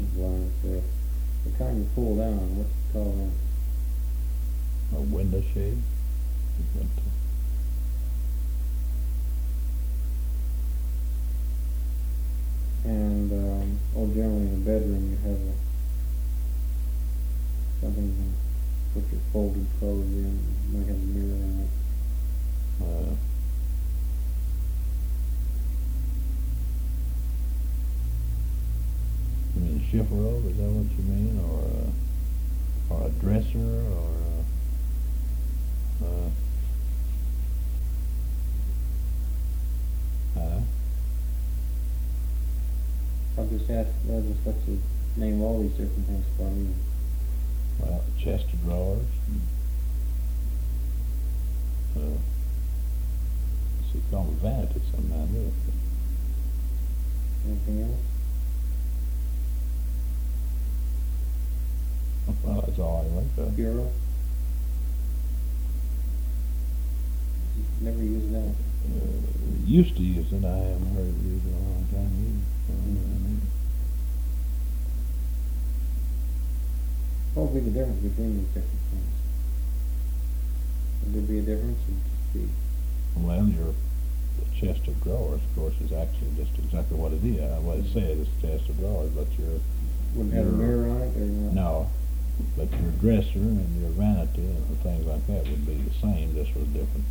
ventilation blinds. The kind you pull down. What's it called? A window shade. And generally in a bedroom you have something you can put your folded clothes in. You might have a mirror in it. You mean a shift robe? Is that what you mean, or a dresser, or I'll just let you name all these different things for me. well, a chest of drawers. See, call them vanity sometimes. Anything else? Well, that's all I went to. Bureau? Never used that. Used to use it. I haven't heard it used in a long time either. What would be the difference between these different things? Would there be a difference? Well, your chest of drawers, of course, is actually just exactly what it is. What it said is chest of drawers, but wouldn't have a mirror on it, or not? No, but your dresser and your vanity and things like that would be the same, just with different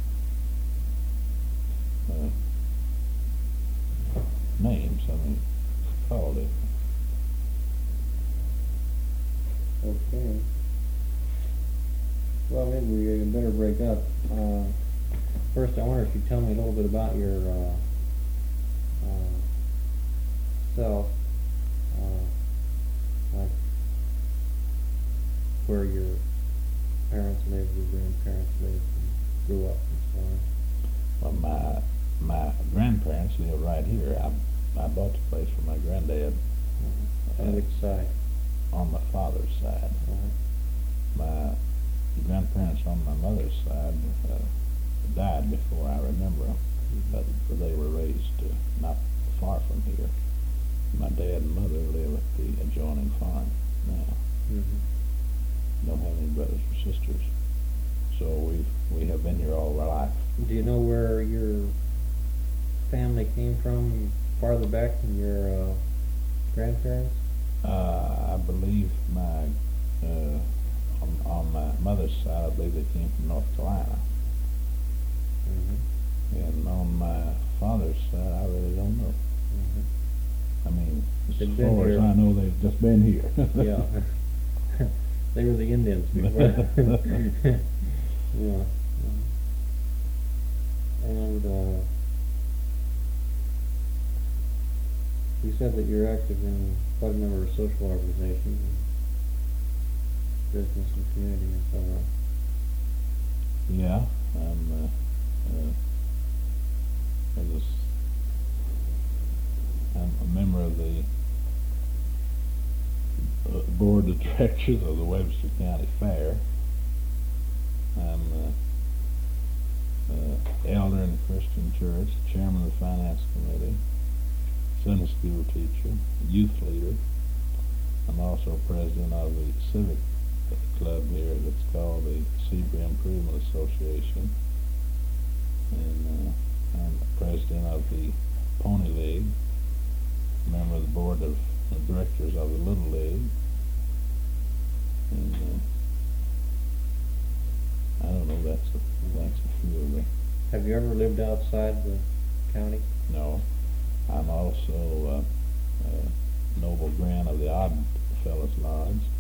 names. I mean, called it. Okay. Well, maybe we better break up. First, I wonder if you'd tell me a little bit about your self, like where your parents lived, your grandparents lived, and grew up, and so on. Well, my grandparents live right here. I bought the place for my granddad. On which side? On my father's side. My grandparents on my mother's side died before I remember them, but they were raised not far from here. My dad and mother live at the adjoining farm now. Don't have any brothers or sisters, so we have been here all our life. Do you know where your family came from farther back than your grandparents? I believe on my mother's side, I believe they came from North Carolina. And on my father's side, I really don't know. I mean, as far as I know, they've just been here. Yeah. They were the Indians before. Yeah. And you said that you're active in quite a number of social organizations, business and community and so on. Yeah, I'm a member of the board of directors of the Webster County Fair. I'm elder in the Christian Church, chairman of the finance committee, Sunday school teacher, youth leader. I'm also president of the civic club here that's called the Seabury Improvement Association, and I'm president of the Pony League, member of the board of directors of the Little League, and I don't know, that's a few of them. Have you ever lived outside the county? No. I'm also Noble Grant of the Odd Fellows Lodge.